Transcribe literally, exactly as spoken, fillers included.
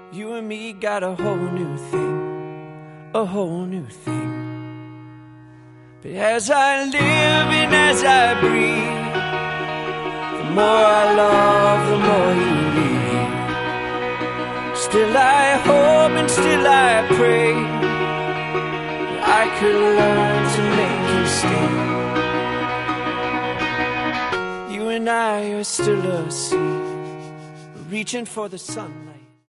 You and me got a whole new thing, a whole new thing. But as I live and as I breathe, the more I love, the more you leave. Still I hope and still I pray that I could learn to make you stay. You and I are still a seed, reaching for the sunlight.